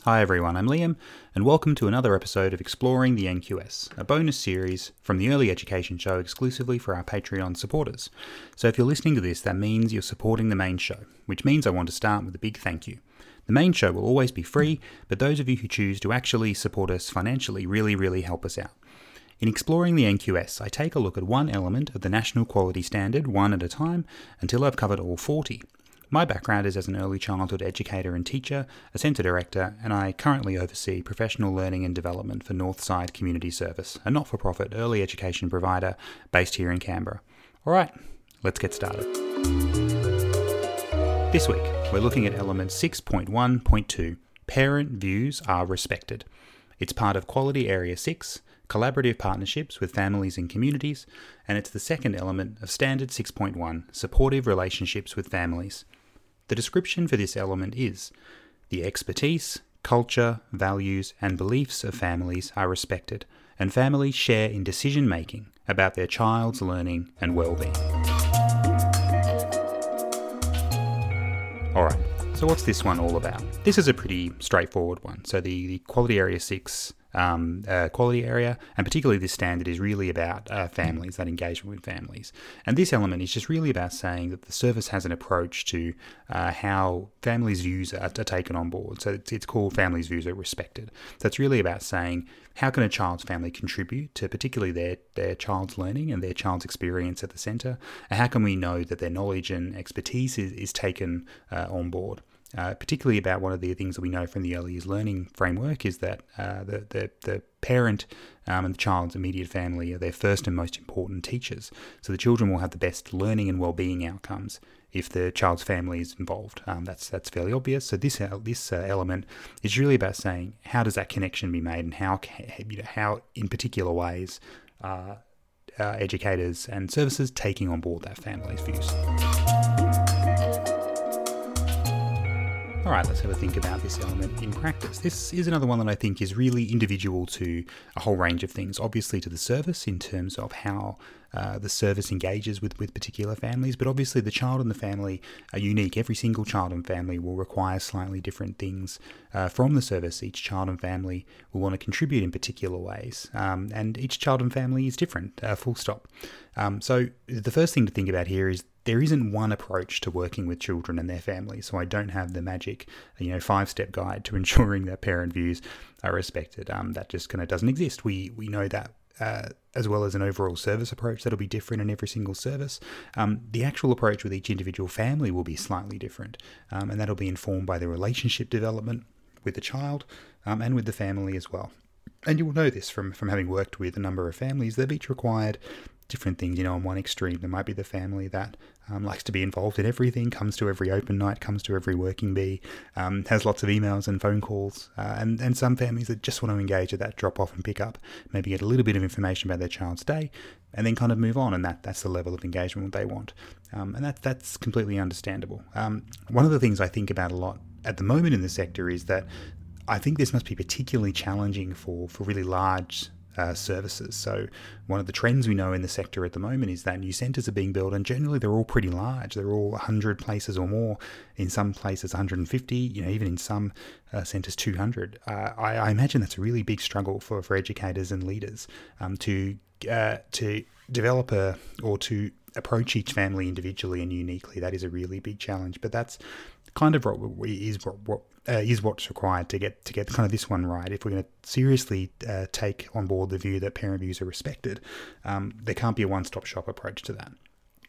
Hi everyone, I'm Liam, and welcome to another episode of Exploring the NQS, a bonus series from the Early Education Show exclusively for our Patreon supporters. So if you're listening to this, that means you're supporting the main show, which means I want to start with a big thank you. The main show will always be free, but those of you who choose to actually support us financially really help us out. In Exploring the NQS, I take a look at one element of the National Quality Standard one at a time until I've covered all 40. My background is as an early childhood educator and teacher, a centre director, and I currently oversee professional learning and development for Northside Community Service, a not-for-profit early education provider based here in Canberra. Alright, let's get started. This week, we're looking at element 6.1.2, Parent Views Are Respected. It's part of Quality Area 6, Collaborative Partnerships with Families and Communities, and it's the second element of Standard 6.1, Supportive Relationships with Families. The description for this element is, the expertise, culture, values, and beliefs of families are respected, and families share in decision-making about their child's learning and well-being. Alright, so what's this one all about? This is a pretty straightforward one. So the Quality Area 6 quality area, and particularly this standard, is really about families, that engagement with families. And this element is just really about saying that the service has an approach to how families' views are taken on board. So it's called Families' Views Are Respected. So it's really about saying, how can a child's family contribute to particularly their child's learning and their child's experience at the centre? And how can we know that their knowledge and expertise is taken on board? Particularly about one of the things that we know from the early years learning framework is that the parent and the child's immediate family are their first and most important teachers. So the children will have the best learning and well-being outcomes if the child's family is involved. That's fairly obvious. So this element is really about saying, how does that connection be made, and how in particular ways educators and services taking on board that family's views. Alright, let's have a think about this element in practice. This is another one that I think is really individual to a whole range of things. Obviously to the service in terms of how the service engages with particular families, but obviously the child and the family are unique. Every single child and family will require slightly different things from the service. Each child and family will want to contribute in particular ways, and each child and family is different, full stop. So the first thing to think about here is there isn't one approach to working with children and their families, so I don't have the magic, 5-step guide to ensuring that parent views are respected. That just kind of doesn't exist. We know that as well as an overall service approach that'll be different in every single service. The actual approach with each individual family will be slightly different, and that'll be informed by the relationship development with the child and with the family as well. And you will know this from having worked with a number of families. They've each required different things. On one extreme, there might be the family that likes to be involved in everything, comes to every open night, comes to every working bee, has lots of emails and phone calls, and some families that just want to engage at that drop off and pick up, maybe get a little bit of information about their child's day, and then kind of move on, and that's the level of engagement they want. And that's completely understandable. One of the things I think about a lot at the moment in the sector is that I think this must be particularly challenging for really large services. So one of the trends we know in the sector at the moment is that new centres are being built, and generally they're all pretty large. They're all 100 places or more. In some places 150, even in some centres 200. I imagine that's a really big struggle for educators and leaders to develop or to approach each family individually and uniquely. That is a really big challenge, but that's kind of is what's required to get kind of this one right. If we're going to seriously take on board the view that parent views are respected, there can't be a one-stop shop approach to that.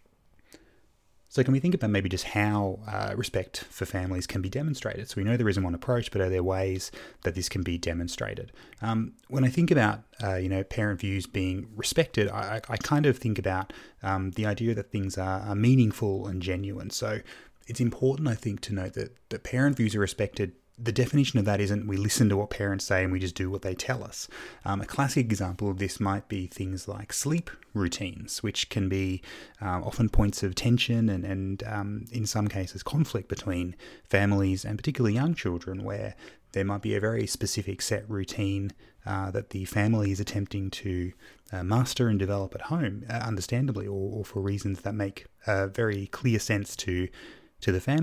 So can we think about maybe just how respect for families can be demonstrated? So we know there isn't one approach, but are there ways that this can be demonstrated? When I think about parent views being respected, I kind of think about the idea that things are meaningful and genuine. So it's important, I think, to note that parent views are respected. The definition of that isn't we listen to what parents say and we just do what they tell us. A classic example of this might be things like sleep routines, which can be often points of tension and in some cases conflict between families and particularly young children, where there might be a very specific set routine that the family is attempting to master and develop at home, understandably, or for reasons that make very clear sense to the family.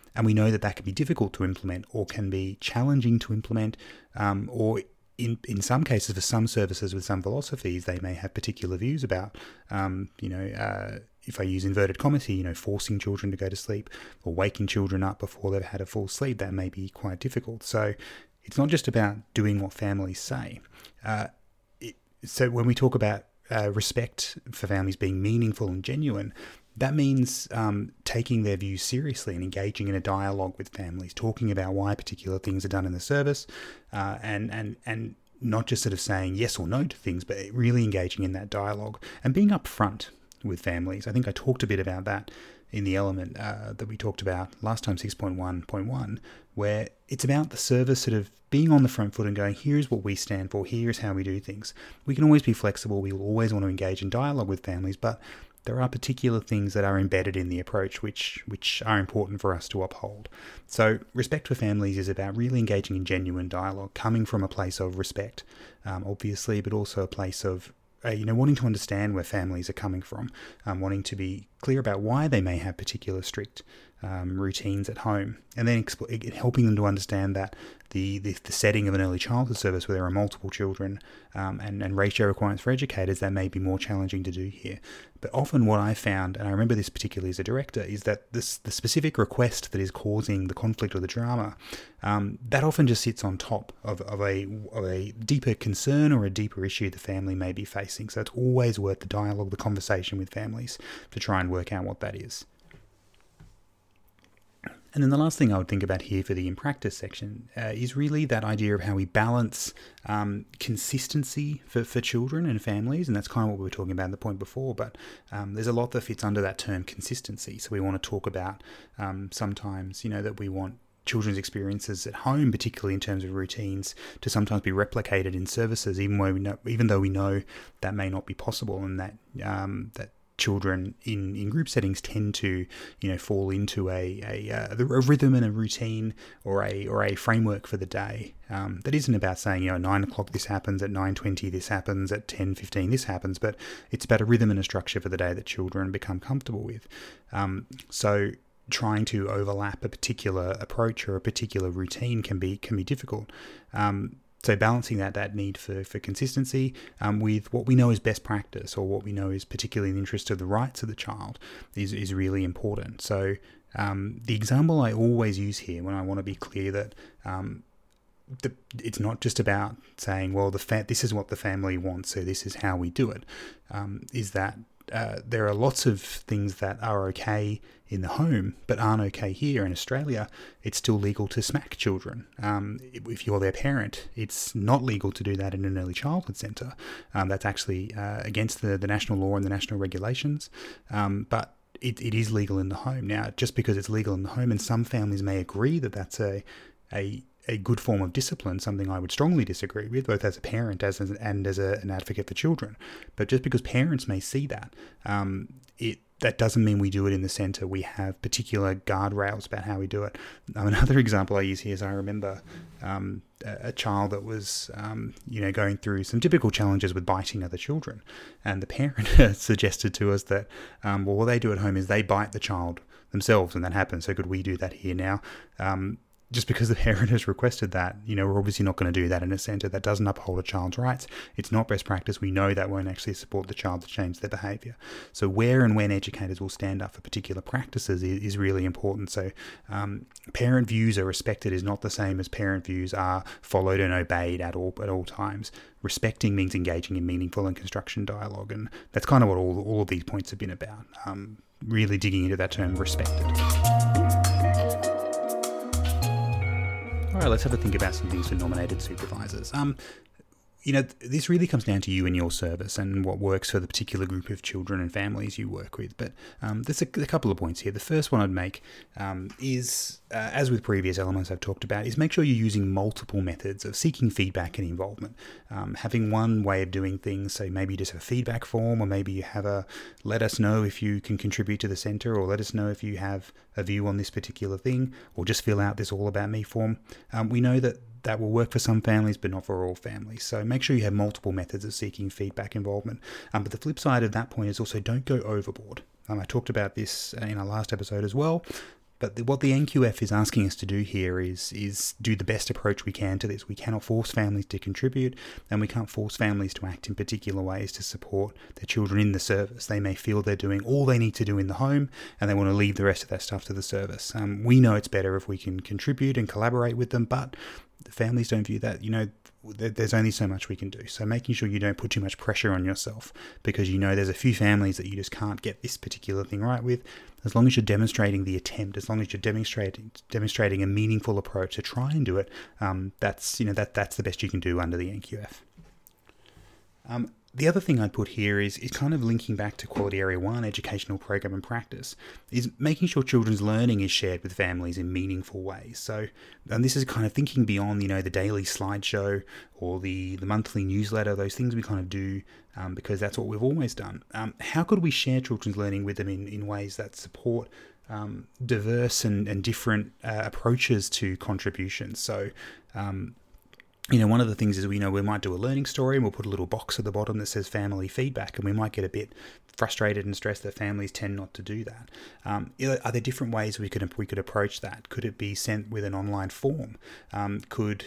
And we know that that can be difficult to implement or can be challenging to implement, or in some cases, for some services with some philosophies, they may have particular views about, if I use inverted commas here, forcing children to go to sleep or waking children up before they've had a full sleep. That may be quite difficult. So it's not just about doing what families say. So when we talk about respect for families being meaningful and genuine, that means taking their views seriously and engaging in a dialogue with families, talking about why particular things are done in the service, and not just sort of saying yes or no to things, but really engaging in that dialogue and being upfront with families. I think I talked a bit about that in the element that we talked about last time, 6.1.1, where it's about the service sort of being on the front foot and going, here's what we stand for, here's how we do things. We can always be flexible, we will always want to engage in dialogue with families, but there are particular things that are embedded in the approach which are important for us to uphold. So respect for families is about really engaging in genuine dialogue, coming from a place of respect, obviously, but also a place of wanting to understand where families are coming from, wanting to be clear about why they may have particular strict routines at home, and then helping them to understand that the setting of an early childhood service where there are multiple children and ratio requirements for educators, that may be more challenging to do here. But often what I found, and I remember this particularly as a director, is that the specific request that is causing the conflict or the drama, that often just sits on top of a deeper concern or a deeper issue the family may be facing. So it's always worth the dialogue, the conversation with families to try and work out what that is. And then the last thing I would think about here for the in practice section is really that idea of how we balance consistency for children and families. And that's kind of what we were talking about in the point before. But there's a lot that fits under that term consistency. So we want to talk about sometimes, that we want children's experiences at home, particularly in terms of routines, to sometimes be replicated in services, even though we know that may not be possible, and that children in group settings tend to fall into a rhythm and a routine or a framework for the day that isn't about saying 9 o'clock this happens, at 9:20 this happens, at 10:15 this happens, but it's about a rhythm and a structure for the day that children become comfortable with. So trying to overlap a particular approach or a particular routine can be difficult. So balancing that need for consistency with what we know is best practice or what we know is particularly in the interest of the rights of the child is really important. So the example I always use here when I want to be clear that it's not just about saying, well, this is what the family wants, so this is how we do it, is that there are lots of things that are okay in the home but aren't okay here in Australia. It's still legal to smack children. If you're their parent, it's not legal to do that in an early childhood centre. That's actually against the national law and the national regulations. But it is legal in the home. Now, just because it's legal in the home, and some families may agree that that's a good form of discipline, something I would strongly disagree with, both as a parent and as an advocate for children. But just because parents may see that, that doesn't mean we do it in the centre. We have particular guardrails about how we do it. Another example I use here is I remember a child that was going through some typical challenges with biting other children, and the parent suggested to us that what they do at home is they bite the child themselves, and that happens. So could we do that here now? Just because the parent has requested that, we're obviously not going to do that in a centre. That doesn't uphold a child's rights. It's not best practice. We know that won't actually support the child to change their behaviour. So where and when educators will stand up for particular practices is really important. So parent views are respected is not the same as parent views are followed and obeyed at all times. Respecting means engaging in meaningful and construction dialogue, and that's kind of what all of these points have been about. Really digging into that term, respected. All right, let's have a think about some things for nominated supervisors. This really comes down to you and your service and what works for the particular group of children and families you work with. But there's a couple of points here. The first one I'd make is, as with previous elements I've talked about, is make sure you're using multiple methods of seeking feedback and involvement. Having one way of doing things, so maybe you just have a feedback form, or maybe you have a let us know if you can contribute to the centre, or let us know if you have a view on this particular thing, or just fill out this all about me form. We know that will work for some families, but not for all families. So make sure you have multiple methods of seeking feedback involvement. But the flip side of that point is also don't go overboard. I talked about this in our last episode as well. But what the NQF is asking us to do here is do the best approach we can to this. We cannot force families to contribute, and we can't force families to act in particular ways to support their children in the service. They may feel they're doing all they need to do in the home, and they want to leave the rest of that stuff to the service. We know it's better if we can contribute and collaborate with them, but families don't view that. There's only so much we can do. So making sure you don't put too much pressure on yourself, because there's a few families that you just can't get this particular thing right with. As long as you're demonstrating the attempt, as long as you're demonstrating a meaningful approach to try and do it, that's the best you can do under the NQF. The other thing I'd put here is kind of linking back to Quality Area 1, educational program and practice, is making sure children's learning is shared with families in meaningful ways. So, and this is kind of thinking beyond, the daily slideshow or the monthly newsletter, those things we kind of do because that's what we've always done. How could we share children's learning with them in ways that support diverse and different approaches to contribution? So, one of the things is we might do a learning story and we'll put a little box at the bottom that says family feedback, and we might get a bit frustrated and stressed that families tend not to do that. Are there different ways we could approach that? Could it be sent with an online form? Could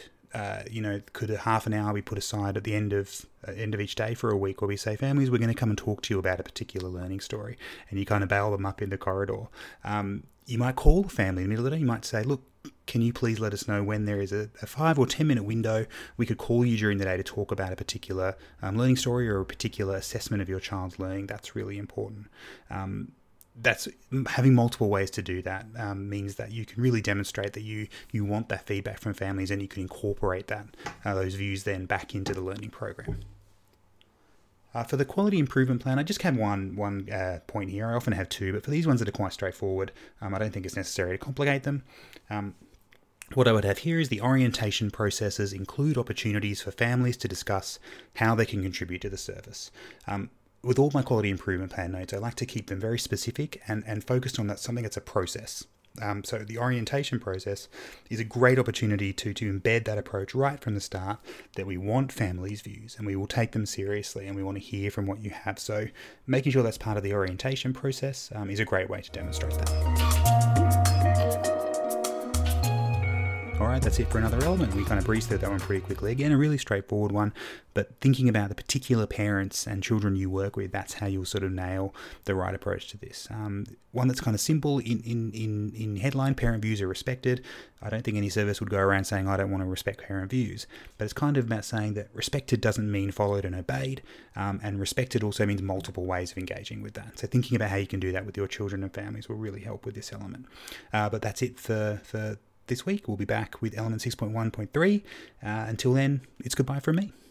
a half an hour be put aside at the end of each day for a week, where we say, families, we're going to come and talk to you about a particular learning story, and you kind of bail them up in the corridor. You might call the family in the middle of the day. You might say, look, can you please let us know when there is a 5 or 10 minute window? We could call you during the day to talk about a particular learning story or a particular assessment of your child's learning. That's really important. That's having multiple ways to do that means that you can really demonstrate that you want that feedback from families, and you can incorporate those views then back into the learning program. For the quality improvement plan, I just have one point here. I often have two, but for these ones that are quite straightforward, I don't think it's necessary to complicate them. What I would have here is the orientation processes include opportunities for families to discuss how they can contribute to the service. With all my quality improvement plan notes, I like to keep them very specific and focused on something that's a process. So the orientation process is a great opportunity to embed that approach right from the start, that we want families' views and we will take them seriously and we want to hear from what you have. So making sure that's part of the orientation process is a great way to demonstrate that. All right, that's it for another element. We kind of breezed through that one pretty quickly. Again, a really straightforward one, but thinking about the particular parents and children you work with, that's how you'll sort of nail the right approach to this. One that's kind of simple in headline, parent views are respected. I don't think any service would go around saying, I don't want to respect parent views, but it's kind of about saying that respected doesn't mean followed and obeyed, and respected also means multiple ways of engaging with that. So thinking about how you can do that with your children and families will really help with this element. But that's it for this week. We'll be back with element 6.1.3. Until then, it's goodbye from me.